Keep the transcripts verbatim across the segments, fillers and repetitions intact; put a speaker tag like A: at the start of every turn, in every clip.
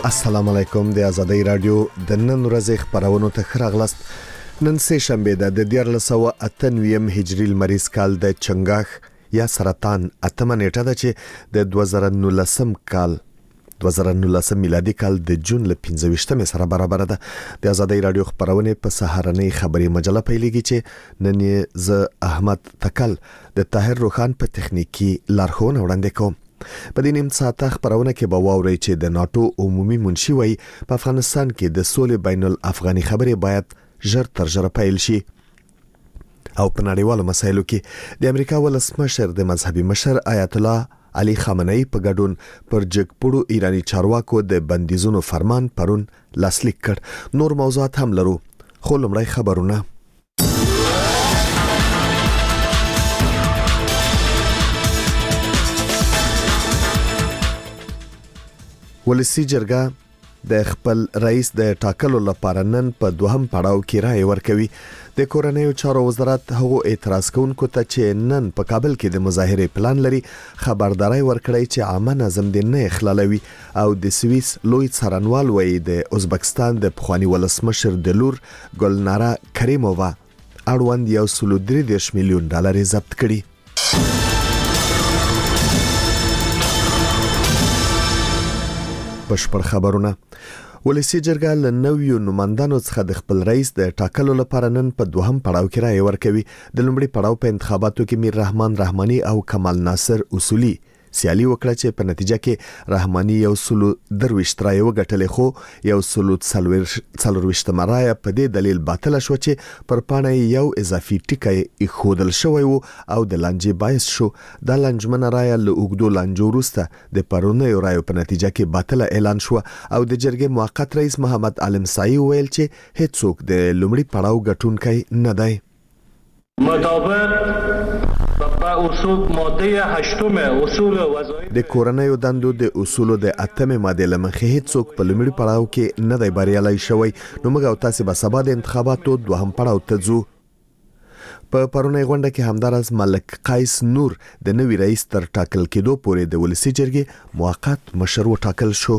A: السلام علیکم د آزادۍ رادیو د نن ورځې خبرونو ته خراغلست. نن سه شنبه ده د دیارلس سوه اته نوي هجري لمریز کال د چنګاخ یا سرطان اتمه نیټه ده چې د دوه زره نولسم کال دوه زره نولسم میلادي کال د جون ل پنځه ویشتمه سره برابر ده. د آزادۍ رادیو خبرونه په سهارنۍ خبري مجله پیلېږي چې نن ز احمد تکل د طاهر روخان په تخنیکی لارښوونه وړاندې کوم. په دې نیم ساعته خبرونه کې به واورئ چې د ناتو عمومي منشي وایي په افغانستان کې د سولې بین الافغاني خبرې باید ژر تر ژره پیل شي. او په نړیوالو مسایلو کې د امریکا ولسمشر د مذهبي مشر آیت الله علي خامنه‌ای په ګډون پر جګپړو ایرانی چارواکو د بندیزونو فرمان پرون لاسلیک کړ. نور موضوعات هم لرو، خو لومړی خبرونه. ولسی جرګه د خپل رئیس د ټاکلو لپاره نن په دوهم پړاو کې رائے ورکوي. د کورنیو چارو وزارت هغو اعتراض کوونکو ته چې نن په کابل کې د مظاهره پلان لري خبرداري ورکړی چې عامه نظم دې نه اخلالوي. او د سویس لوی څارنوال وایي د ازبکستان د پخوانی ولسمشر د لور ګلناره کریمووا اړوند یو سل او درې دېرش میلیون ډالر ضبط کړي. بشپړ خبرونه. ولسی جرګه له نویو نمائندانو څخه د خپل رئیس د ټاکلو لپاره نن په دوهم پړاو کې رائے ورکوي. د لومړي پړاو په انتخاباتو کې میر رحمان رحماني او کمال ناصر اصولي سیالي وکړه چې په نتیجه کې رحماني یو سل درويشت رائے وګټلې، خو یو سل څلورويشت رائے په دې دلیل باطل شو چې پر پاڼه یو اضافي ټکی خودل شوی وو او د لانجې باعث شو. د لانجمنه رائے له اوګدو لانجو وروسته د پرونیو رائے په نتیجه کې باطل اعلان شو او د جرګې موقت رئیس محمد علم سایي ویل چې هیڅوک د لومړي پړاو ګټونکی نه دی.
B: مطابق اصول ماده هشتم اصول وظایف
A: د کورنیو دندو د اصولو د اتمه ماده لمخې هیڅوک په لومړي پړاو کې نه دی بریالي شوی. نو موږ او تاسو به سبا د انتخاباتو دوهم پړاو ته ځو. په پرونی غونډه کې همدارس ملک قیس نور د نوي رئیس تر ټاکل کېدو پورې د ولسی جرګې موقت مشر وټاکل شو.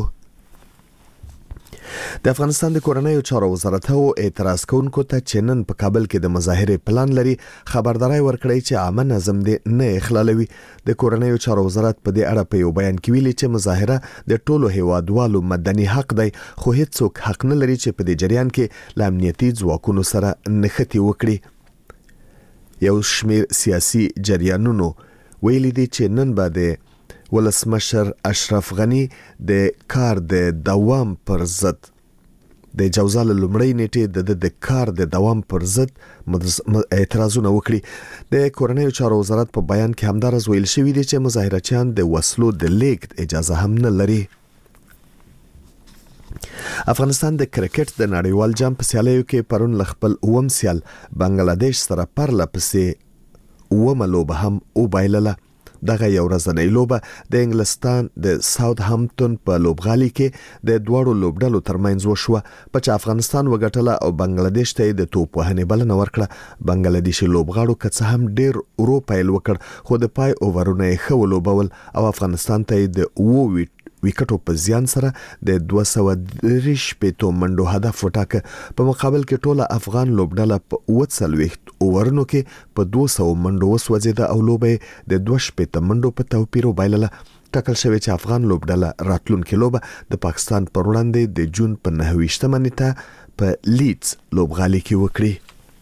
A: د افغانستان د کورنیو چارو وزارت هو اعتراض کوونکو ته چې نن په کابل کې د مظاهره پلان لري خبرداري ورکړی چې عامه نظم دې نه اخلالوي. د کورنیو چارو وزارت په دې اړه په یو بیان کې ویلي چې مظاهره د ټولو هیوادوالو مدني حق دی، خو هیڅوک حق نه لري چې په دې جریان کې له امنیتي ځواکونو سره نښتې وکړي. یو شمیر سیاسي جریانونو ویلي دي چې نن به د ولسمشر اشرف غنی د کار د دوام پر ضد د جوزال لومړی نیټه د د کار د دوام پر ضد اعتراضونه وکړي. د کورنیو چارو وزارت په بیان کې همدارس ویل شوی دی چې مظاهرچیان د وسلو د لیږد اجازه هم نه لري. افغانستان د کرکټ د نړیوال جام په سیالیو کې پرون خپل اوم سیال بنگلاديش سره پرله پسې اومه لوبه هم وبایلله. دغه یو ورځنۍ لوبه د انګلستان د ساوث هامپټون په لوبغالي کې د دوړو لوبډلو ترمنځ وشوه، په چې افغانستان وګټله او بنگلاديش ته د توپ وهنې بلنه ورکړه. بنگلاديشي لوبغاړو که څه هم ډیر ورو پیل وکړ، خو د پای اوورونه یې ښه ولوبول او افغانستان ته د اوه ویکټو په زیان سره د دوه سوه درې شپېتو منډو هدف وټاکه. په مقابل کې ټوله افغان لوبډله په اوه څلوېښت اوورونو کې په دوه سوه منډو وسوځېده او لوبه د دوه شپېته منډو په توپیر وبایلله. ټاکل شوی چې افغان لوبډله راتلونکې لوبه د پاکستان پر وړاندې د جون په نهه ویشتمه نیټه په لیدز لوبغالي کې وکړي.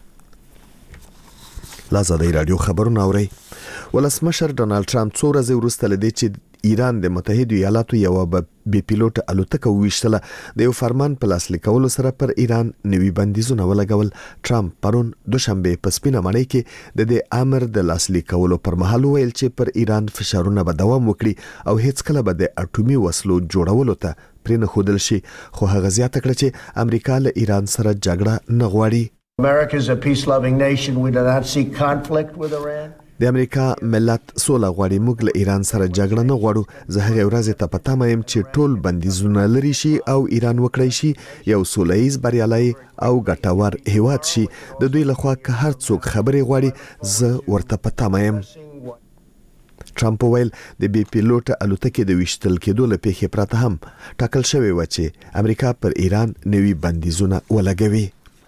A: آزادۍ رادیو خبرونه اورئ. ولسمشر ډونالد ټرمپ څو ورځې وروسته له دې چې ایران د متحده ایالاتو یو بې پیلوټ الوتکه وویشتله د یو فرمان په لاسلیک کولو سره پر ایران نوي بندیزونه ولګول. ټرمپ پرون دوشنبه په سپینه ماڼۍ کې د دې امر د لاسلیک کولو پر مهال ویل چې پر ایران فشارونه به دوام وکړي او هیڅ کله به د اټومي وسلو جوړولو ته پرې نه ښودل شي. خو هغه زیاته کړه چې امریکا له ایران سره جګړه نه غواړي.
C: America is a peace-loving nation. We do not seek conflict with Iran.
A: د امریکا ملت سوله غواړي، موږ له ایران سره جګړه نه غواړو. زه هغه ورځ ته پتا مې چې ټول بندیزونه لري شي او ایران وکړي شي یو سولهییز بریالي او ګټور هیواد شي. د دوی لخوا که هر څوک خبري غواړي زه ورته پتا مې. ټرمپ ویل د بي پیلوټ الوتکې د وشتل کېدو له پیښې پرته هم ټاکل شوی و چې امریکا پر ایران نوي بندیزونه ولګوي.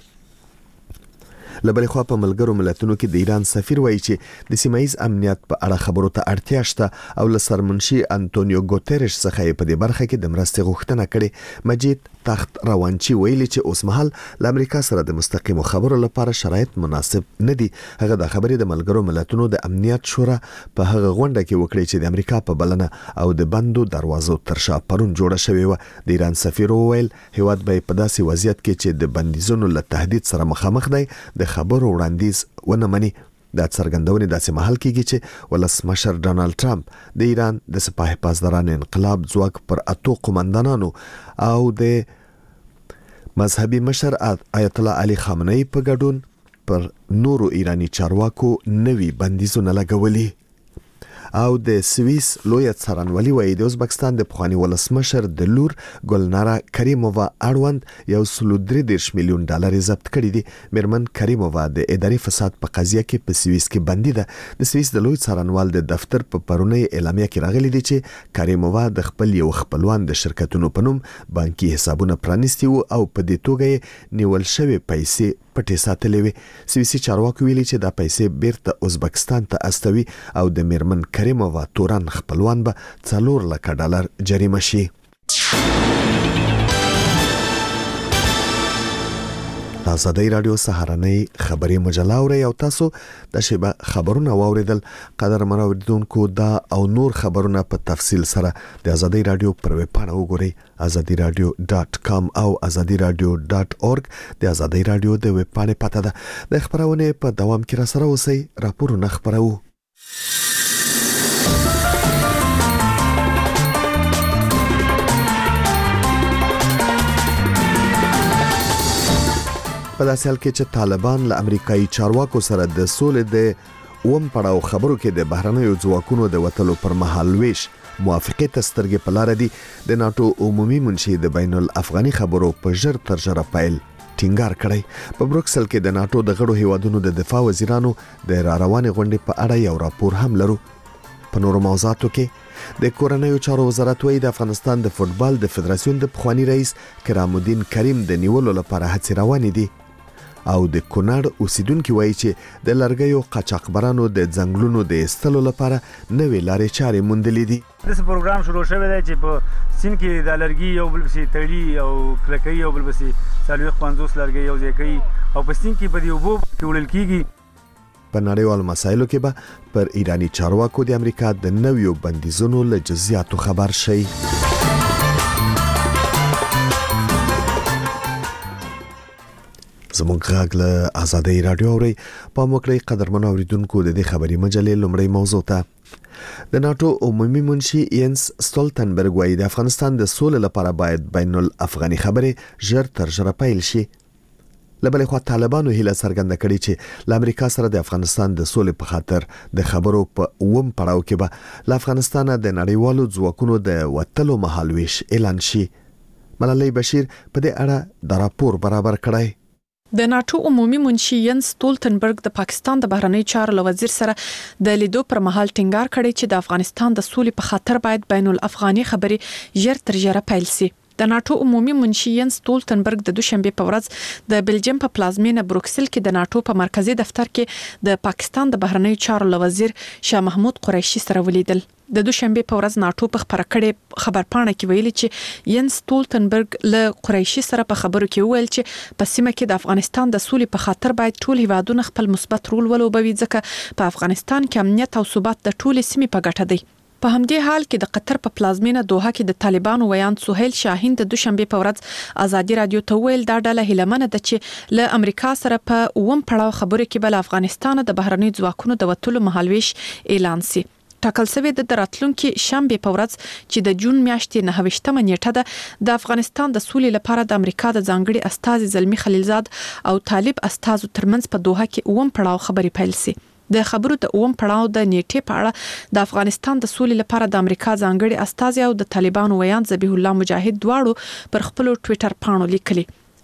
A: لبل خو په ملګرو ملتونو کې د ایران سفیر وایي چې د سیمایي امنیت په اړه خبرو ته اړتیا شته او له سرمنشي انټونیو ګوتریش څخه په دې برخه کې د مرستې غوښتنه کړې. مجید تخت روانچی ویلي چې اوس مهال له امریکا سره د مستقیمو خبرو لپاره شرایط مناسب نه دي. هغه د خبرې د ملګرو ملتونو د امنیت شورا په هغه غونډه کې وکړي چې د امریکا په بلنه او د بندو دروازو ترشا پرون جوړه شوې و. د ایران سفیر ویل هیواد به په داسې وضعیت کې چې د بندیزونو له تهدید سره مخامخ دی د خبرو وړاندیز ونه مني. دا څرګندونې داسې محل کېږي چې ولسمشر ډانلډ ټرمپ د ایران د سپاه پاسداران انقلاب ځواک پر اتو قومندانانو او د مذهبي مشر آیت الله علي خامنه‌ای په ګډون پر نورو ایرانی چارواکو نوي بندیزونه لګولي. او د سویس لوی څارنوالي وایي د ازبکستان د پخوانی ولسمشر د لور ګلنارا کریمووا اړوند یو سلو درې دېرش میلیون ډالر ضبط کړي دي. میرمن کریمووا د اداري فساد په قضیه کې په سویس کې بندي ده. د سویس د لوی څارنوال د دفتر په پرونی اعلامیه کې راغلي دي چې کریمووا د خپل یو خپلوان د شرکتونو په نوم بانکي حسابونه پرانیستي وو او په دې توګه نیول شوی پیسې پټې ساتلې وي. سویسي چارواکو ویلي چې دا پیسې بیرته ازبکستان ته استوي او د میرمن کریمووا تورن خپلوان به څلور لکه ډالر جریمه شي. آزادی رادیو سهارنۍ خبري مجله اوري او تاسو د شیبه خبرونه واوریدل. قدر منوریدونکو دا او نور خبرونه په تفصیل سره د آزادی رادیو پر ویب پاڼه وګورئ azadi radio dot com او azadi radio dot org. د آزادی رادیو د ویب پاڼې پته ده. د خبرونه په دوام کې را سره اوسئ. راپورونه خبرو. په داسې حال کې چې طالبان له امریکایي چارواکو سره د سولې د اوم پړاو خبرو کې د بهرنیو ځواکونو د وتلو پر مهال ویش موافقه تسترګې په لار دي. د ناتو عمومي منشي د بین الافغاني خبرو په ژر تر ژره پیل ټینګار کړی. په بروکسل کې د ناتو د غړو هیوادونو د دفاع وزیرانو د را روانې غونډې په اړه یو راپور هم لرو. په نورو موضوعاتو کې د کورنیو چارو وزارت وایي د افغانستان د فوتبال د فدراسیون د پخوانی رئیس کرام الدین کریم د نیولو لپاره هڅې روانې دي. او د کونړ اوسیدونکو وایي چې د لرګیو قاچاقبرانو د ځنګلونو د ایستلو لپاره نوې لارې چارې موندلې دي.
D: دغه پروګرام شروع شوی دی چې په سین کې د لرګي یو بل بسي تړي او کلکې یو بل بسي څلوېښت پنځوس لرګي یو ځای کوي او په سین کې په دې اوبو کې وړل کېږي.
A: په نړیوالو مسایلو کې به پر ایرانی چارواکو د امریکا د نویو بندیزونو له جزئیاتو خبر شي. زموږ غږ له آزادی رادیو اوري. په موکلي قدرمنو اوریدونکو د دې خبري مجلې لومړی موضوع ته د ناتو عمومي منشي ینس ستولتنبرګ وایي د افغانستان د سولې لپاره باید بین الافغاني خبرې ژر تر ژره پیل شي. لبل خو طالبانو هیله څرګنده کړې چې له امریکا سره د افغانستان د سولې په خاطر د خبرو په اوم پړاو کې به له افغانستان د نړیوالو ځواکونو د وتلو مهالويش اعلان شي. ملالۍ بشیر په دې اړه د راپور برابر کړی.
E: د ناتو عمومي منشي ینس ستولتنبرګ د پاکستان د بهرنی چارو وزیر سره د لیدو پر مهال ټینګار کړی چې د افغانستان د سولې په خاطر باید بین الافغاني خبرې ژر تر ژره پیل شي. د ناتو عمومي منشي ینس ستولتنبرګ د دوشنبه په ورځ د بلجیم په پلازمینه بروکسل کې د ناتو په مرکزی دفتر کې د پاکستان د بهرنی چارو وزیر شاه محمود قریشي سره ولیدل. د دوشنبه په ورځ ناتو په خبره کړې خبرپاڼه کې ویلي چې ینس ستولتنبرګ له قریشي سره په خبرو کې ویل چې په سیمه کې د افغانستان د سولې په خاطر باید ټول هیوادونه خپل مثبت رول ولوبوي ځکه په افغانستان کې امنیت او ثبات د ټولې سیمې په ګټه دی. په همدې حال کې د قطر په پلازمینه دوحه کې د طالبانو ویاند سهیل شاهین د دوشنبه په ورځ آزادي رادیو ته ویل دا ډله هیلمنه ده چې له امریکا سره په اوم پړاو خبرو کې بل افغانستان د بهرنی ځواکونو د وټولو مهالويش اعلان شي. ټاکل شوی د راتلونکي شنبه په ورځ چې د جون میاشتې نهه ویشتمه نیټه ده د افغانستان د سولې لپاره د امریکا د ځانګړي استازي زلمی خلیلزاد او طالب استازو ترمنځ په دوحه کې اوم پړاو خبرې پیل شي. د خبرو د اوم پړاو د نیټې په اړه د افغانستان د سولې لپاره د امریکا ځانګړي استازي او د طالبانو ویاند ذبیح الله مجاهد دواړو پر خپل ټوئیټر پاڼو لیکلي.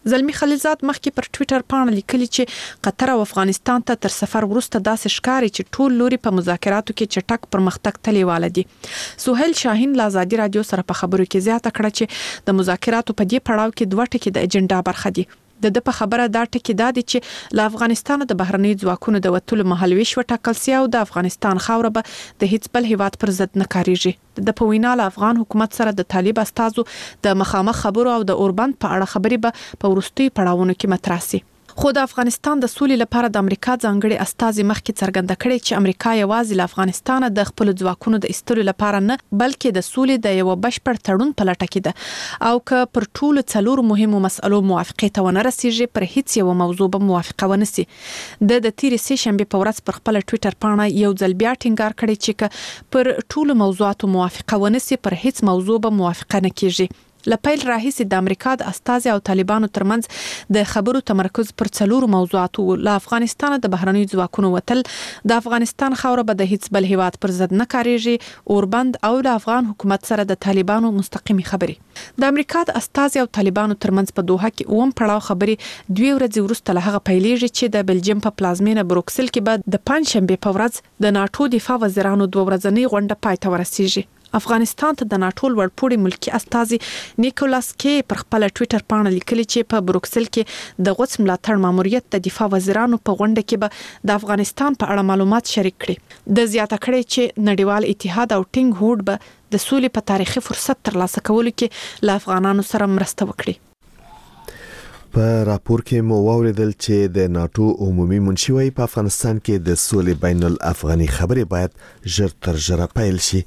E: زلمی خلیلزاد مخکې پر ټوئیټر باندې لیکلي چې قطر او افغانستان ته تر سفر وروسته داسې ښکاري چې ټول لوري په مذاکراتو کې چټک پرمختګ تلیواله دي. سهیل شاهین له ازادي رادیو سره په خبرو کې زیاته کړه چې د مذاکراتو په دې پړاو کې دوه ټکي د اجنډا برخه دي. د د په خبره دا ټکی دا دي چې له افغانستان د بهرنی ځواکونو د وټولو مهالويش وټاکل سي او د افغانستان خاوره به د هیڅ بل هیواد پر ضد نه کاریږي. د په وینا له افغان حکومت سره د طالب استازو د مخامخ خبرو او د اوربند په اړه خبري به په ورستي پړاوونو کې مطرح سي. خو د افغانستان د سولې لپاره د امریکا ځانګړي استازي مخکې څرګنده کړې چې امریکا یوازې له افغانستان د خپل ځواکونو د ایستلو لپاره نه بلکې د سولې د یو بشپړ تړون په لټه کې ده او که پر ټولو څلور مهمو مسألو موافقه ته ونه رسیږي پر هیڅ یو موضوع به موافقه ونه سي. د د تیرې سه شنبه په ورځ پر خپل ټوئیټر باندې یو ځل بیا ټینګار کړی چې پر ټولو موضوعاتو موافقه ونه سي پر هیڅ موضوع به موافقه نه کیږي. لپیل راهیسي د امریکا د استازي او طالبانو ترمنځ د خبرو تمرکز پر څلور موضوعاتو له افغانستان د بهرنی ځواکونو وتل د افغانستان خاوره به د هیڅ بل هیواد پر ضد نه کاریږي اوربند او د افغان حکومت سره د طالبانو مستقيمي خبري. د امریکا د استازي او طالبانو ترمنځ په دوحه کې اوم پړاو خبري دوی ورځې وروسته له هغه پیلېږي چې د بلجیم په پلازمینه بروکسل کې به د پنځشنبه په ورځ د ناتو دفاع وزیرانو دوه ورځنۍ غونډه پای ته ورسیږي. افغانستان ته د ناتو ورپوړي ملکی استازي نیکولاس کې پر خپل ټوئیټر باندې لیکلي چې په بروکسل کې د غوڅ ملاتړ ماموریت د دفاع وزیرانو په غونډه کې به د افغانستان په اړه معلومات شریک کړي. د زیاته کړي چې نړیوال اتحاد او ټینګ هوډ به د سولې په تاریخي فرصت ترلاسه کولو کې له افغانانو سره مرسته وکړي.
A: په راپور کې مو واوریدل چې د ناتو عمومي منشي وايي په افغانستان کې د سولې بین الافغاني خبرې باید ژر تر ژره پیل شي.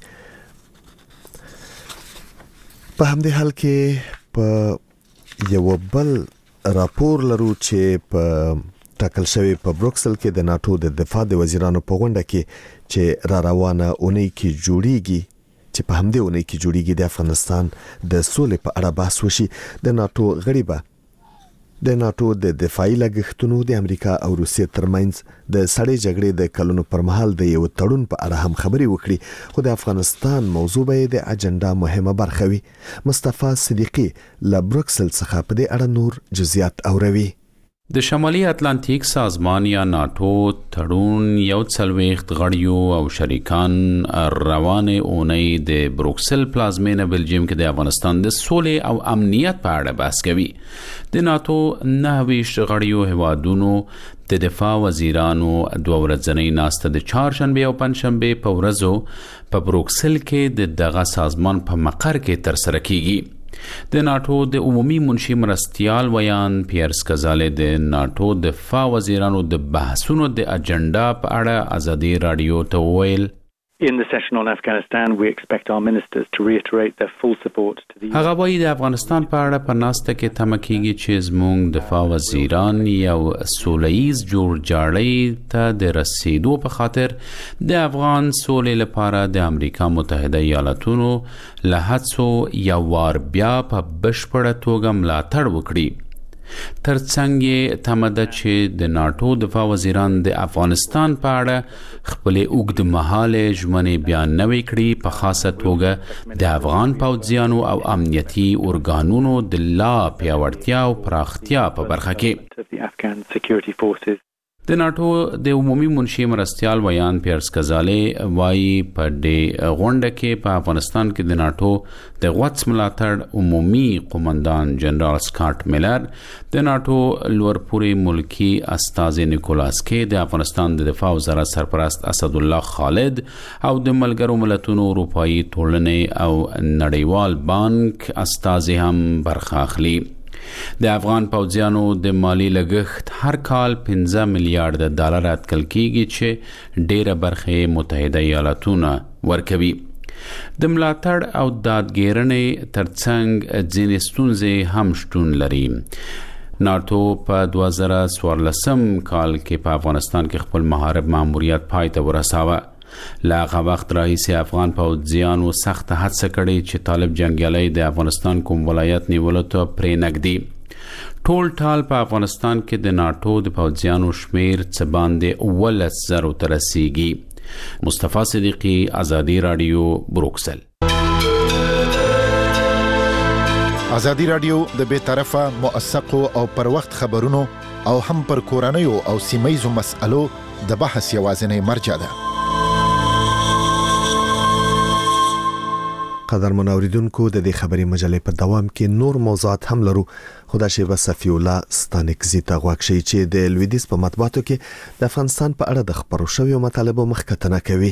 A: په همدې حال کې په یو بل راپور لرو چې په ټاکل شوی په بروکسل کې د ناتو د دفاع د وزیرانو په غونډه کې چې را روانه اونۍ کې جوړیږي چې په همدې اونۍ کې جوړیږي د افغانستان د سولې په اړه بحث وشي. د ناتو غړي به د ناتو د دفاعي لګښتونو د امریکا او روسیې ترمنځ د سړې جګړې د کلونو پر مهال د یو تړون په اړه هم خبري وکړي خو د افغانستان موضوع به د اجنډا مهمه برخه وي. مصطفی صدیقی له بروکسل څخه په دې اړه نور جزئیات اوروي.
F: د شمالي اتلانتیک سازمان یا ناتو تړون یو څلوېښت غړیو او شریکان روانه اونۍ د بروکسل پلازمینه بلجیم کې د افغانستان د سولې او امنیت په اړه بحث کوي. د ناتو نهه ویشت غړیو هیوادونو د دفاع وزیرانو دوه ورځنۍ ناسته د چهارشنبه او پنځشنبه په ورځو په بروکسل کې د دغه سازمان په مقر کې ترسره کیږي. د ناتو د عمومي منشي مرستیال ویان پیرس کزاله د ناتو د دفاع وزیرانو د بحثونو د اجنډا په اړه ازادي رادیو ته ویل
G: In the session on Afghanistan, we expect our ministers to reiterate their full support to the
F: هغه وایي د افغانستان په اړه په ناسته کې تمه کیږي چې زموږ دفاع وزیران یو سولهییز جوړجاړی ته د رسیدو په خاطر د افغان سولې لپاره د امریکا متحده ایالاتونو له هڅو یو وار بیا په بشپړه توګه ملاتړ وکړي. ترڅنګ یې تمده چې د ناتو دفاع وزیران د افغانستان په اړه خپل اوږد مهاله ژمنې بیان نوي کړي په خاصه توګه د افغان پوځیانو او امنیتي ارګانونو د لا پیاوړتیا او پراختیا په برخه کې. د ناتو د عمومي منشي مرستیال ویان پیرس کزاله وایي په دې غونډه کې په افغانستان کې د ناتو د غوڅ ملاتړ عمومي قومندان جنرال سکاٹ میلر، د ناتو لوړپوړي ملکی استازي نیکولاس کې، د افغانستان د دفاع وزارت سرپرست اسد الله خالد او د ملګرو ملتونو اروپایي ټولنې او نړیوال بانک استازي هم برخه اخلي. د افغان پوځیانو د مالی لګښت هر کال پنځه میلیارډ ډالر اټکل کیږي چې ډیره برخه متحده ایالاتونه ورکوي. د ملاتړ او دادګیرنې ترڅنګ ځینې ستونزې هم شتون لري. ناتو په دوه زره څوارلسم کال کې په افغانستان کې خپل محارب ماموریت پای ته ورساوه. له هغه وخت راهیسې افغان پوځیانو سخت هڅه کړې چې طالب جنګیالي د افغانستان کوم ولایت نیولو ته پرې نږدې. ټول ټال په افغانستان کې د ناتو د پوځیانو شمیر څه باندې اوولس زرو ته رسیږي. مصطفی صدیقی، ازادي رادیو، بروکسل.
H: ازادي رادیو د بې طرفه موثقو او پر وخت خبرونو او هم پر کورنیو او سیمایزو مسألو د بحث یوازینی مرجع ده.
A: قدرمن اوریدونکو د دې خبري مجلې په دوام کې نور موضوعات هم لرو. خدا شیبه صفی الله ستانکزی ته غواړي چې د لویدیس په مطبوعاتو کې د افغانستان په اړه د خبرو شویو مطالبو مخکتنه کوي.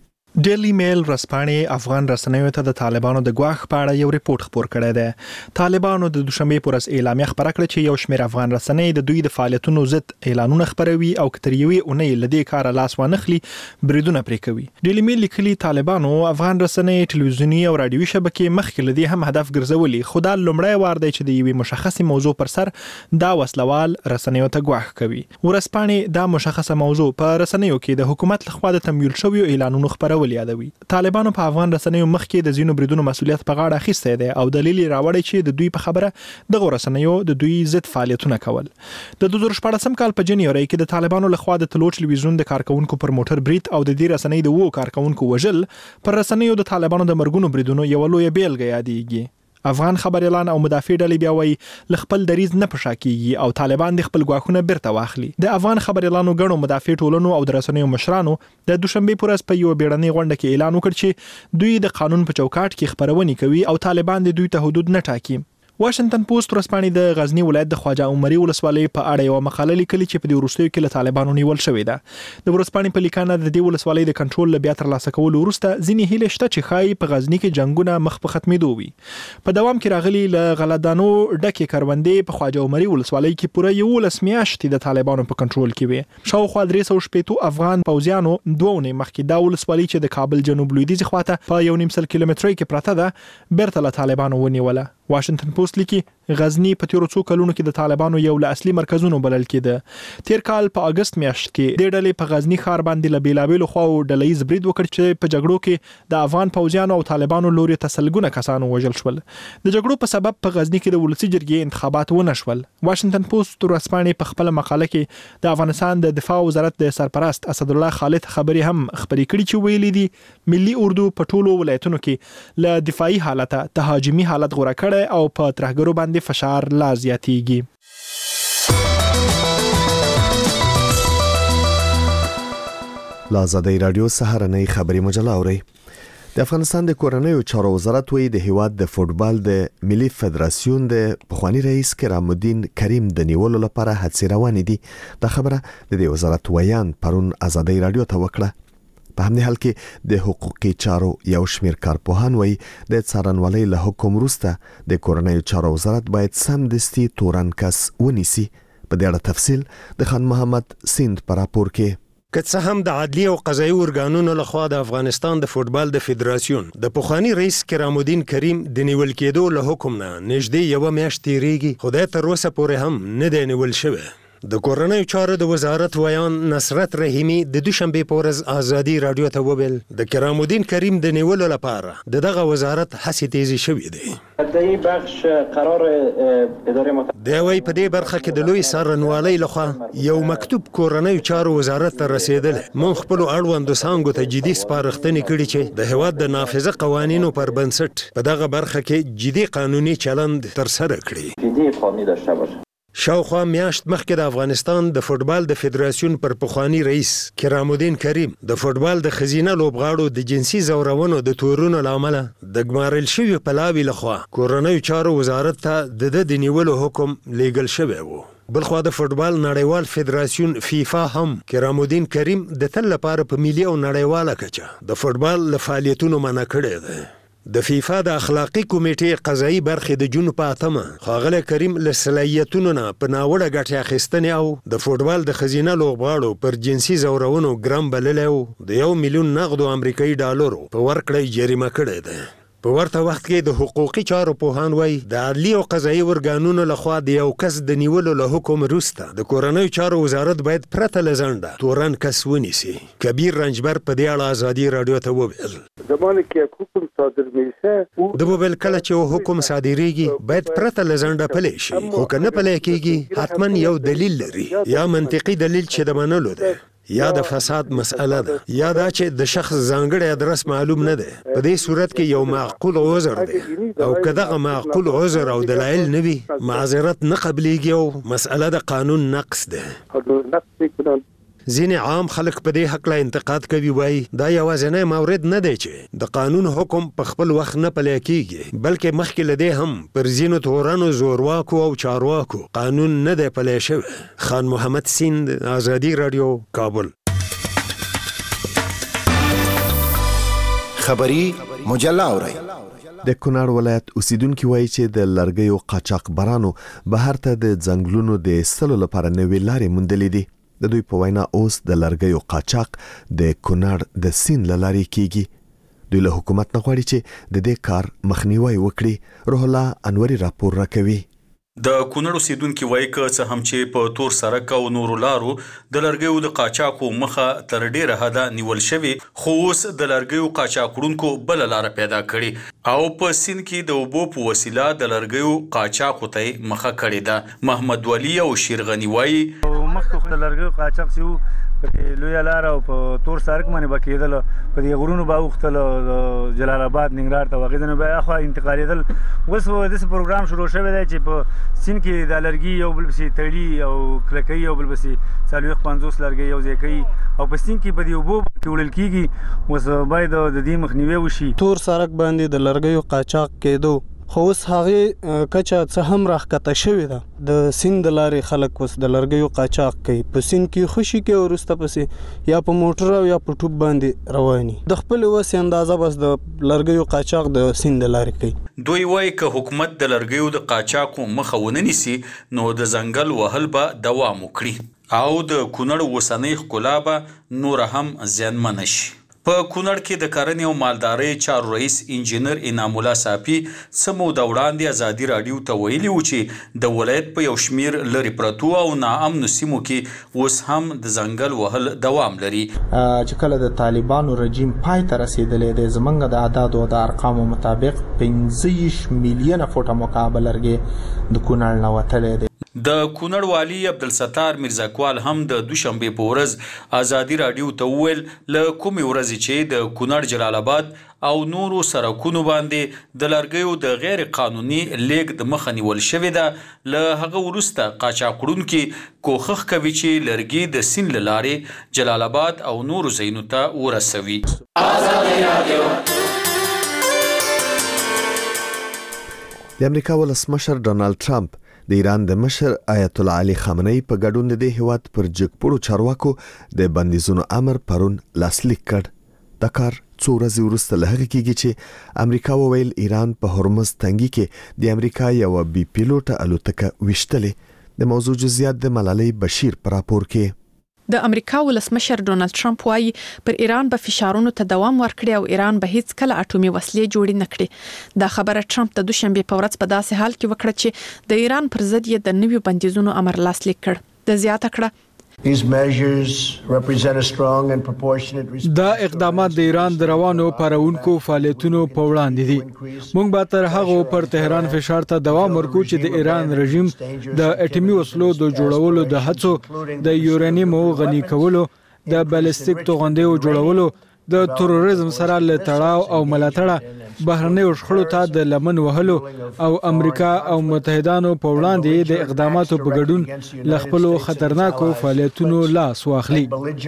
I: ډیلی میل رسپانې افغان رسنیو ته د طالبانو د ګواښ په اړه یو ریپورت خپور کړی دی. طالبانو د دوشنبه پر ورځ اعلامیه خبره کړه چې یو شمېر افغان رسنۍ د دوی د فعالیتونو ضد اعلانونه خپروي او کتریوي اونۍ لدې کار لاس وانخلي بریدونه پرې کوي. ډیلی میل لیکلي طالبانو افغان رسنۍ ټلویزیونی او رادیوي شبکې مخکې لدې هم هدف ګرځولي، خو دا لومړی وار دی چې د یوې مشخصې موضوع پر سر دا وسلوال رسنیو ته ګواښ کوي. ورسپانې دا مشخصه موضوع په رسنیو کې د حکومت لخوا د تمویل شویو اعلانونو خبرول یادوي. طالبانو په افغان رسنیو مخکې د زینو بریدونو مسولیت په غاړه اخیستی دی او دلیل راوړی چې د دوی په خبره د رسنیو د دوی ضد فعالیتونه کول. د دوه زره شپاړسم کال په جنوري کې د طالبانو لخوا د تلو ټلویزیون د کارکونکو پر موټر برید او د دې رسنۍ د وو کارکونکو وژل پر رسنیو د طالبانو د مرګونو بریدونو یو لوی بیلګه یادېږي. افغان خبر اعلان او مدافع ډلې بیا وایي ل خپل دریز نه پښا کیږي او طالبان د خپل ګواښونه بیرته واخلي. د افغان خبر اعلان غنو مدافع ټولنو او د رسنیو مشرانو د دوشنبه پر ورځ په یو بیړنۍ غونډه کې اعلان وکړ چې دوی د قانون په چوکاټ کې خبرونه کوي او طالبان د دوی ته حدود نه ټاکي. واشنگټن پوسټ ورسپانې د غزنی ولایت د خواجه عمري ولسوالۍ په اړه یو مقاله لیکلې چې په دې وروستیو کې له طالبانو نیول شوې ده. د ورسپانې په لیکنه د دې ولسوالۍ د کنټرول له بیا ترلاسه کولو وروسته ځینې هیلې شته چې ښایي په غزنی کې جنگونه مخ په ختمېدو وي. په دوام کې راغلي له غلدانو ډکې کروندې په خواجه عمري ولسوالۍ کې پوره یولس میاشتې د طالبانو په کنټرول کې وي. شاوخوا درې سوه شپېته افغان پوځیانو دوه اونۍ مخکې دا ولسوالۍ چې د کابل جنوب لویدیځ خواته په یو نیم سل کیلومترۍ کې پرته ده بیرته له طالبانو ونیوله. واشنگټن پوسټ لیکي غزنی په تیرو څو کلونو کې د طالبانو یو له اصلي مرکزونو بلل کېده. تیر کال په اگست میاشت کې د ډلې په غزنی ښار باندې له بیلابېلو خواو ډلهییز برید وکړ چې په جګړو کې د افغان پوځیانو او طالبانو لوري تسلګونه کسانو وژل شول. د جګړو په سبب په غزنی کې د ولسی جرګې انتخابات ونه شول. واشنگټن پوسټ ورسپانې په خپل مقاله کې د افغانستان د دفاع وزارت د سرپرست اسد الله خالد خبري هم خبري کړي چې ویلي دي ملي اردو په ټولو ولایتونو کې له دفاعي حالت تهاجمي حالت غوړه کړي او په ترهګرو باندې فشار لا زیاتېږي.
A: لا آزادی رادیو سهارنۍ خبري مجله اوري. د افغانستان د کورنیو چارو وزارت وی د هیواد د فوتبال د ملي فدراسیون د پخوانی رئیس کرام الدین کریم د نیولو لپاره هڅې روانې دي. دا خبره د دې وزارت ویان پرون آزادی رادیو ته وکړه. په همدې حال کې د حقوقي چارو یو شمېر کارپوهان وایي د څارنوالۍ له حکم وروسته د کورنیو چارو وزارت باید سمدستي تورن کس ونیسي. په دې اړه تفصیل د خان محمد سیند په راپور کې.
J: که څه هم د عدلي او قضایي ارګانونو لخوا د افغانستان د فوتبال د فدراسیون د پخوانی رئیس کرام الدین کریم د نیول کېدو له حکم نه نږدې یوه میاشت تېرېږي، خو دی تر اوسه پورې هم نه دی نیول شوی. د کورنیو چارو د وزارت ویان نصرت رحیمی د دوشنبه په ورځ آزادی رادیو ته وویل د کرام الدین کریم د نیولو لپاره د دغه وزارت هڅې تیزی شوې دي.
G: د دې بخش قرار ادارې مت
J: دی وی په دې برخه کې د لوی څارنوالۍ لخوا یو مکتوب کورنیو چارو وزارت ته رسیدل. مونږ خپل اړوندو څانګو ته جدي سپارښتنې کړې چې د هیواد د نافذه قوانینو پر بنسټ په دغه برخه کې جدي قانوني چلند ترسره کړي.
G: جدي قانوني داشته باشه.
J: شاوخوا میاشت مخکې د افغانستان د فوتبال د فدراسیون پر پخوانی رئیس کرام الدین کریم د فوتبال د خزینه لوبغاړو د جنسي زورونو د تورونو لامل د ګمارل شوی پلاوی لخوا کورنیو چارو وزارت ته د د نیولو حکم لیږل شوی و. بلخوا د فوتبال نړیوال فدراسیون فیفا هم کرام الدین کریم د تل لپاره په ملي او نړیواله کچه د فوتبال له فعالیتونو منع کړی دی. د فیفا د اخلاقی کمیټې قضایي برخې د جون په اتمه ښاغلی کریم له صلاحیتونو نه په ناوړه ګټې اخیستنې او د فوتبال د ښځینه لوبغاړو پر جنسي زورونو ګرم بللی و د یو میلیون نغدو امریکایي ډالرو په ورکړه جریمه کړی دی. په ورته وخت کې د حقوقي چارو پوهان وایي د عدلي او قضایي ارګانونو لخوا د یو کس د نیولو له حکم وروسته د کورنیو چارو وزارت باید پرته له ځنډه تورن کس ونیسي. کبیر رنجبر په دې اړه آزادي رادیو ته وویل
K: زمانه کې حکم صادر میشه
J: د وویل کله چې حکم صادریږي باید پرته له ځنډه پلی شي، خو که نه پلی کېږي حتما یو دلیل لري یا منطقي دلیل چې د منلو دی یا د فساد مسأله ده یا دا چې د شخص ځانګړی ادرس معلوم نه دی. په دې صورت کې یو معقول عذر دی او که دغه معقول عذر او دلایل نه وي معذرت نه قبلېږي او مسأله د قانون نقص ده. ځینې عام خلک په دې حق لا انتقاد کوي، وایي دا یوازینی مورد نه دی چې د قانون حکم په خپل وخت نه پلی کیږي، بلکې مخکې له دې هم پر ځینو تورنو زورواکو او چارواکو قانون نه دی پلی شوی. خان محمد سیند، آزادي رادیو، کابل.
H: خبری مجله اورئ.
A: د کونړ ولایت اوسیدونکو وایي چې د لرګیو قاچاقبرانو بهر ته د ځنګلونو د ایستلو لپاره نوې لارې موندلې دي. د دوی په وینا اوس د لرګیو قاچاق د کونړ د سیند له لارې کیږي. دوی له حکومت نه غواړي چې د دې کار مخنیوي وکړي. روح الله انوري راپور راکوي.
L: د کونړ اوسیدونکو وایي که څه هم چې په تور سرک او نورو لارو د لرګیو د قاچاقو مخه تر ډیره حده نیول شوی، خو اوس د لرګیو قاچاقونکو بل لار پیدا کړي او په سیند کې د اوبو په وسیله د لرګیو قاچاقو ته مخه کړې ده. محمد ولی او شیرغنی وایي
D: مخکې د لرګیو قاچاق چې په لوی لار او په تور سرک باندې بکیدل، په دې غرونو به وختل جلال آباد ننګرهار ته وغیدنه به اخوا انتقالیدل. اوس د پروګرام شروع شوی دی چې په سین کې د لرګي یو بل پسې تړي او کلکۍ یو بل پسې څلوېښت پنځوس لرګي یو ځای کوي او په سین کې په دې اوبو کې وړل کیږي. اوس باید د دې مخنیوي وشي.
M: تور سرک باندې د لرګیو قاچاق کېدو خو اوس هغه کچا څه هم راخکته شوې ده. د سیند لارې خلک اوس د لرګیو قاچاق کوي، په سیند کې خوشي کې ورسته پسې یا په موټر او یا په ټوب باندې رواني. د خپل وس اندازه بس د لرګیو قاچاق د سیند لارې کوي.
L: دوی وایي که حکومت د لرګیو د قاچاقو مخه ونه نیسي نو د ځنګل وهل به دوام وکړي او د کونړ اوسنۍ ښکلا به نور هم زیانمنه شي. په کونړ کې د کرنې او مالدارۍ چارو رئیس انجینر انعام الله صافي څه موده وړاندې ازادي راډیو ته ویلي و چې د ولایت په یو شمیر لرې پرتو او ناامنو سیمو کې اوس هم د ځنګل وهل دوام لري.
I: چې کله د طالبانو رژیم پای ته رسیدلی دی، زمونږ د اعدادو د ارقامو مطابق پنځه ویشت میلیونه فوټه مکعب لرګي د کونړ نه وتلی دی.
L: د کونړ والی عبدالستار میرزاکوال هم د دوشنبه په ورځ ازادي راډیو ته وویل له کومې ورځې چې د کونړ جلال آباد او نورو سرکونو باندې د لرګیو د غیر قانوني لیږد مخه نیول شوې ده، له هغه وروسته قاچاقونکي کوښښ کوي چې لرګي د سیند له لارې جلال آباد او نورو ځایونو ته ورسوي. ازادي راډیو.
A: د امریکا ولسمشر ډونالد ټرمپ د ایران د مشر آیت الله علي خامنه‌ای په ګډون د دې هیواد پر جګپړو چارواکو د بندیزونو امر پرون لاسلیک کړ. د کار څو ورځې وروسته له هغې کېږي چې امریکا وویل ایران په هرمز تنګي کې د امریکا یوه بي پیلوټه الوتکه ویشتلې. د موضوع جزئیات د ملالۍ بشیر په راپور کې.
E: د امریکا ولسمشر ډونالد ټرمپ وايي پر ایران به فشارونو ته دوام ورکړي او ایران به هیڅ کله اټومي وسلې جوړې نه کړي. دا خبره ټرمپ د دوشنبه په ورځ په داسې حال کې وکړه چې د ایران پر ضد یې د نویو بندیزونو امر لاسلیک کړ. د زیاته کړه
C: These measures represent a strong and proportionate response.
N: دا اقدامات د ایران د روانو پارونکو فعالیتونو په وړاندې دي. موږ به تر هغه پر تهران فشار ته دوام ورکو چې د ایران رژیم د اټومي وسلو د جوړولو د هڅو، د یورانیم غني کولو، د بالستیک توغندیو جوړولو، د تروریزم سره له تړاو او ملاتړه، بهرنیو شخړو ته د لمن وهلو او امریکا او متحدانو په وړاندې د اقداماتو په ګډون له خپلو خطرناکو فعالیتونو لاس واخلي.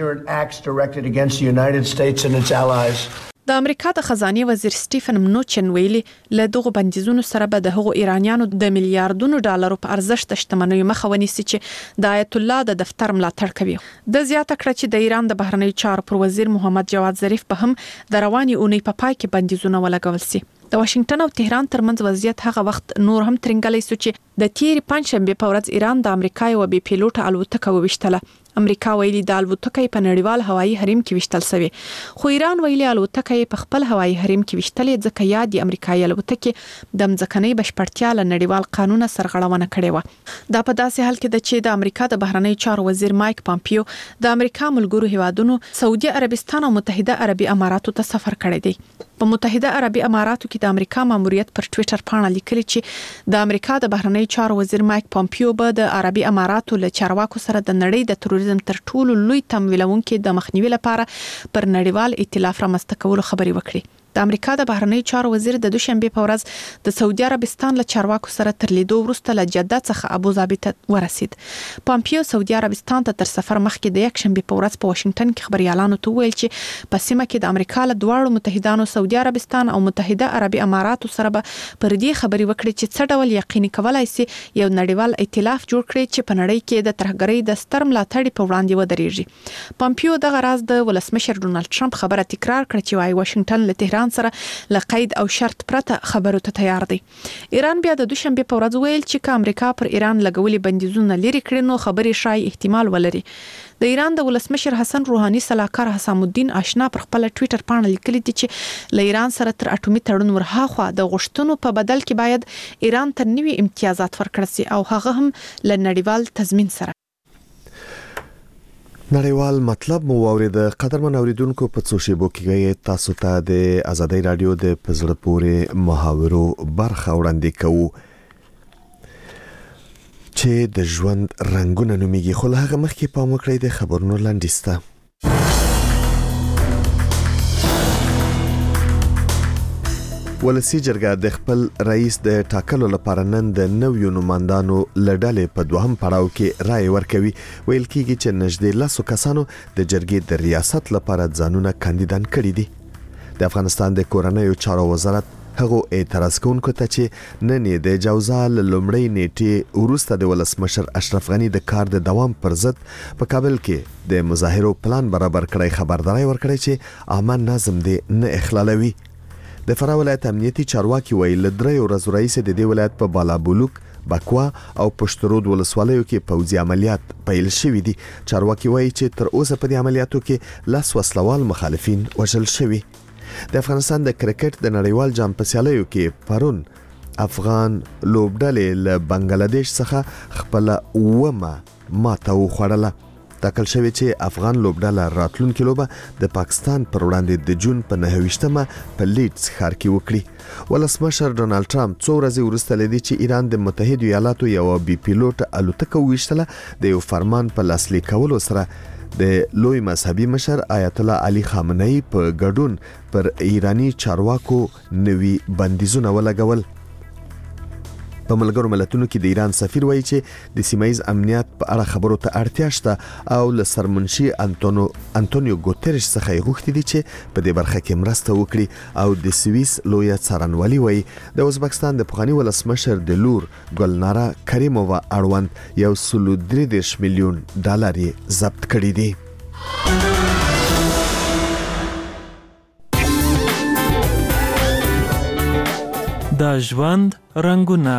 E: د امریکا د خزانه وزیر سټیفن منوچن ویلي له دغه بندیزونو سره به د هغو ایرانیانو د میلیارډونو ډالرو په ارزښت شتمنیو مخه ونیسي چې د آیت الله د دفتر ملاتړ کوي. د زیاته کړه چې د ایران د بهرنیو چارو پر وزیر محمد جواد ظریف په هم د رواني اونۍ په پای کې بندیزونه ولګول سي. د واشنگټن او تهران ترمنځ وضعیت هغه وخت نور هم ترنګلی سو چې د تیر پنځشنبه په ورځ ایران د امریکا یو بي پیلوټه الوتکه وویشتله. امریکا ویلي د الوتکې په نړیوال هوایي حریم کې وشتل شوی، خو ایران ویلي الوتکې په خپل هوایي حریم کې وشتلې ځکه یا د امریکایي الوتکې د ځمکنۍ بشپړتیا له نړیوال قانون سرغړونه کړې و. دا په داسې حال کې ده چې د امریکا د بهرنیو چارو وزیر مایک پامپیو د امریکا ملګرو هیوادونو سعودي عربستان او متحده عربي اماراتو ته سفر کړی دی. په متحده عربي اماراتو کې د امریکا ماموریت پر ټوئیټر پاڼه لیکلي چې د امریکا د بهرنیو چارو وزیر مایک پامپیو به د عربي اماراتو له چارواکو سره د نړۍ د تروریزم تروریزم تر ټولو لوی تمویلونکي د مخنیوي لپاره پر نړیوال ائتلاف رامنځته کولو خبرې وکړي. د امریکا د بهرنی چارو وزیر د دوشنبه په ورځ د سعودي عربستان له چارواکو سره تر لیدو وروسته له جده څخه ابوظبي ته ورسید. پامپیو سعودي عربستان ته تر سفر مخکې د یک شنبه په ورځ په واشنگټن کې خبريالانو ته ویل چې په سیمه کې د امریکا له دواړو متحدانو سعودي عربستان او متحده عربي اماراتو سره به پر دې خبري وکړي چې څه ډول یقیني کولای شي یو نړیوال ائتلاف جوړ کړي چې په نړۍ کې د ترهګرۍ د ستر ملاتړ په وړاندې ودرېږي. پامپیو دغه راز د ولسمشر ډونالد ټرمپ خبره تکرار کړه چې وايي واشنگټن له تهران سره لقید او شرط پرته خبرو ته تیار دی. ایران بیا د دوشنبه په ورځ ویل چې که امریکا پر ایران لګولي بندیزونه لري کړي نو خبرې شای احتمال ولري. د ایران د ولسمشر حسن روحاني سلاکار حسام الدین آشنا پر خپل ټوئیټر باندې لیکلي دي چې له ایران سره تر اټومي تړون ورهاخوا د غوښتنو په بدل کې باید ایران ته نوي امتیازات ورکړي سي او هغه هم له نړیوال تضمین سره.
A: نړیوال مطلب مو واورید. قدرمن اوریدونکو په څو شیبو کې تاسو ته د آزادۍ رادیو د پزړه پورې محاورو برخه وړاندې کوو چې د ژوند رنگونه نوميږي. خو هغه مخکې پام وکړئ د خبرونو لاندې. ولسی جرګه د خپل رئیس د ټاکلو لپاره نن د نویو نمائندانو لړلې په دوهم پړاو کې رائے ورکوي. ویل کیږي چې نږدې لسو کسانو د جرګې د ریاست لپاره ځانونه کاندیدان کړي دي. د افغانستان د کورنیو چارو وزارت هغه اعتراض کوونکو ته چې نن د جوزال لومړی نیټه وروسته د ولسمشر اشرف غنی د کار د دوام پر ضد په کابل کې د مظاهرو پلان برابر کړی خبرداري ورکړی چې امن نظم دې نه اخلالوي. د فراه ولایت امنیتي چارواکي ویل درې ورځې رئیس د دې ولایت په بالابلوک، بکوا او پشترود ولسوالیو کې پوځي عملیات پیل شوي دي. چارواکي وایي چې تر اوسه په دې عملیاتو کې لاس وسلوال مخالفین وژل شوي. د افغانستان د کرکټ د نړیوال جام په سیالیو کې پرون افغان لوبډلې له بنگلاديش څخه خپل ومه ماته وخوړله. تاکل شوی چې افغان لوبډله راتلونکي لوبه د پاکستان پر وړاندې د جون په نهه په لیډز ښار کې وکړي. ولسمشر ډونالد ټرمپ څو ورځې وروسته لیدي چې ایران د متحده ایالاتو یو بي پیلوټ الوتکه ویشتله د یو فرمان په لاسلیک کولو سره د لوی مذهبي مشر آیت الله علي خامنه‌ای په ګډون پر ایرانی چارواکو نوي بندیزونه ولګول. په ملګرو ملتونو کې د ایران سفیر وایي چې د سیمایي امنیت په اړه خبرو ته اړتیا شته او له سرمنشي انټونیو انټونیو ګوتریش څخه غوښتي دي چې په دې برخه کې مرسته وکړي. او د سویس لوی څارنوالي وایي د ازبکستان د پخوانی ولسمشر د لور ګلنارا کریمووا اړوند یو سل درې دېرش میلیون ډالر یې ضبط کړي دي.
O: د ژوند رنگونه.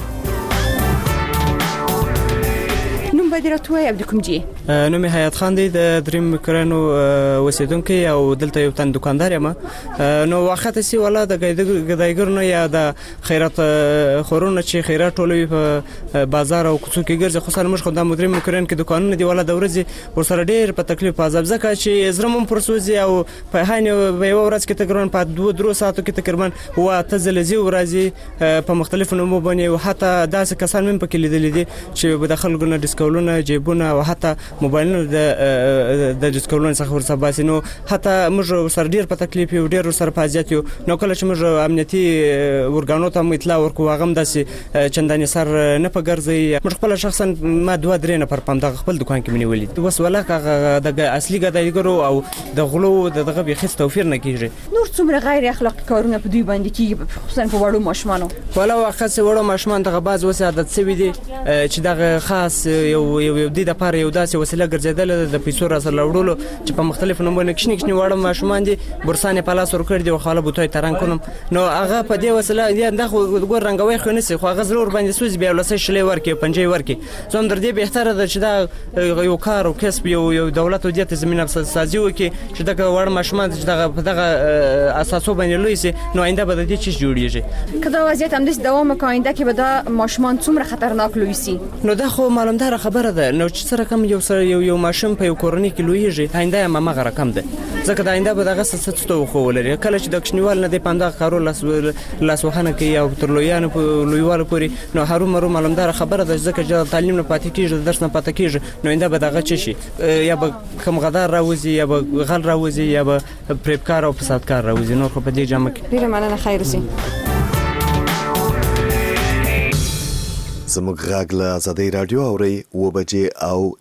P: نوم به دې راته وایي عبدالکوم جي؟
M: نوم یې حیات خان دی، د دریم کرنو اوسیدونکی او دلته یو تن دکاندار یم. نو واخته سی ولا د ګدایګرونو یا د خیرات خورونو چې خیرات ټولوي په بازار او کوڅو کې ګرځي، خو سره موږ خو د دریم کرن کې دکانونه دی ولا د ورځې ورسره ډیر په تکلیف په عذاب ځکه چې زرمم پرسوزي او په هاین یو ورځ کې تقریبا په دوه درو ساعتو کې تقریبا هو تزلزي ورځي په مختلفو نومو باندې، او حتی داسې کسان هم پکې لیدل دي چې د خلکو نه ډیسکاولونه جیبونه او حتی موبایلونه د د ډیسکاولونو څخه ورسره باسي. نو حتی موږ سره ډیر په تکلیف یو ډیر سره په اذیت یو. نو کله چې موږ امنیتي ورګانو ته اطلاع ورکو هغه هم داسې چندانې سر نه په ګرځي. موږ خپل شخصا ما دوه درې نفر په دغه خپل دکان کې منولې وس ولا د اصلي ګدایګرو او د غلو دغه به خص توفیر نه کیږي.
P: نور څومره غیر اخلاقی کارونه په دوی باندې کیږي، خصوصا په وړو ماشومانو.
M: ولا واخص وړو ماشومان دغه باز وسه عادت سوي دي چې دغه خاص یو یو د لپاره یو داسې وسیله ګرځیدل د پیسو را سره وړلو چې په مختلفو نمونه کې شنه کې وړم ماشومان دي برسانه په لاس ور کړی دی او خاله بوتای تران کوم. نو هغه په دې وسیله یا دغه ګور رنگوي خو نه سي خو هغه زلور باندې سوز بیا ولسه شلې ورکی پنجي ورکی. زم در دې به تر ده چې دا یو کار او کسب یو یو دولت او دې زمينه سازي وکي چې دغه وړ ماشومان چې دغه په دغه اساسو باندې لوي سي. نو آینده به دې چی جوړیږي
P: کدا وضعیت هم د دوام کاینده کې به دا ماشومان څومره خطرناک لوي سي.
M: نو دا خو معلومدار خبر
Q: خبره ده نو چې سره کم یو سره یو یو ماشوم په یو کورنۍ کې لویږي آینده یې ماما رقم ده ځکه د آینده به دغه څه څه خو ولري کله چې د کښنیوال نه د پاندغه کارو لاس لاس وهنه کوي او تر لویانو په لویوالو پورې نو هرو مرو معلومدار خبره ده ځکه چې تعلیم نه پاتې کیږي درس نه پاتې کیږي نو آینده به دغه چی شي یا به کم غدار راوځي یا به غل راوځي یا به پریبکار او فسادکار راوځي نو خو په دې جامه کې
P: ډیره مننه خیر سي
A: زموږ غږ له ازادي رادیو اوري و بجې او